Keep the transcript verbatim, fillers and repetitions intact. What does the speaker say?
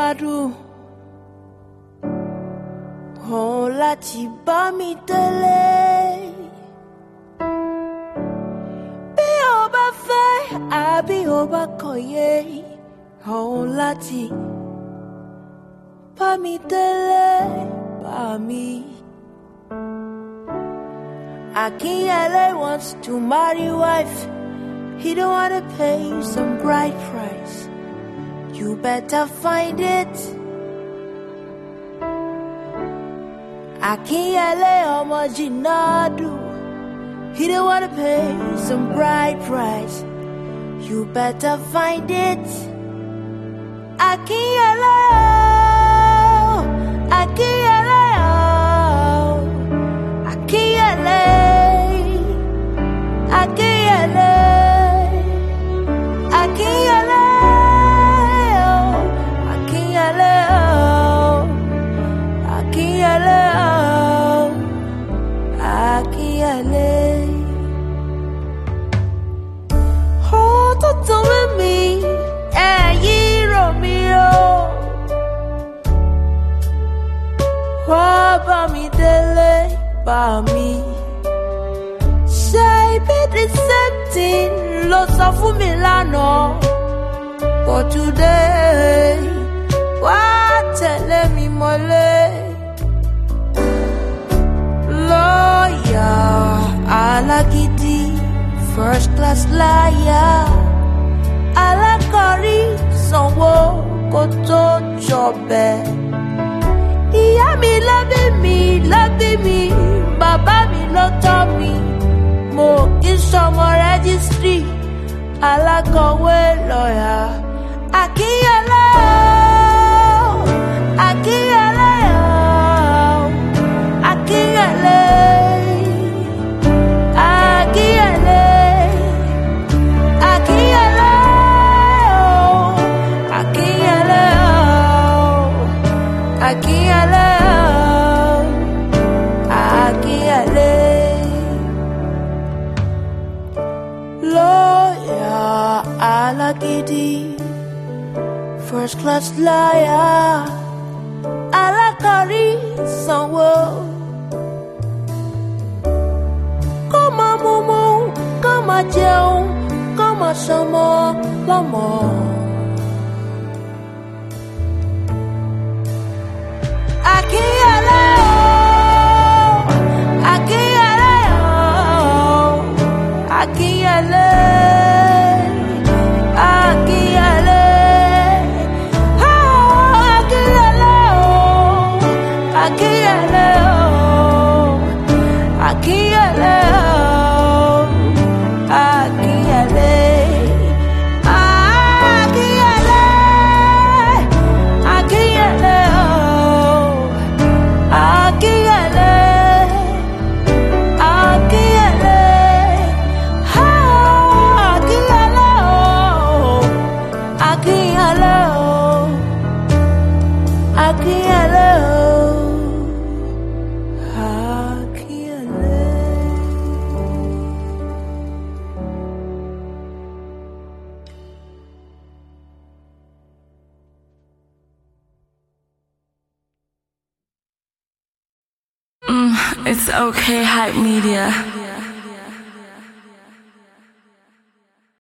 dùn. Ó láti bá mi délé. Bí o bá fẹ́ àbí o bá kọ̀ yé, ó láti bá mi délé, bá mi. Akinyele wants to marry wife. He don't wanna pay some bride price. You better find it. Akinyele omo jinadu. He don't wanna pay some bride price. You better find it. Akinyele, Akinyele, Akinyele, Akinyele, Akinyele, Akinyele, Akinyele, Akinyele. Oh, don't tell me, eh, you Romeo. Wá bá mi délé, bá mi. Say be the same thing, ló sọ fún mi lánàá. But today, wá tẹ̀lé mi mọ́lé. Lawyer, alágídí, first class liar. Alákọ̀rí, sanwó kó tó jọbẹ̀. Ìyá mi ló bí mi, ló bí mi, bàbá mi ló tọ́ mi. Mo kì í ṣọmọ rẹ́gísítírì, alákọ̀wé lọ́yà. Akinyele, Akinyele, Akinyele, Akinyele, Akinyele, Akinyele, Akinyele, Akinyele. Lawyer, alágídí, first class liar. Alákọ̀rí, sanwó. Kó máa mumu, kó máa jẹun, kó máa ṣọmọ lọ́mọ. Akinyele, Akinyele, Akinyele, Akinyele, Akinyele, Akinyele, Akinyele, Akinyele, Akinyele, Akinyele, Akinyele, Akinyele, Akinyele, Akinyele, Akinyele. Mm, it's okay, Hype Media.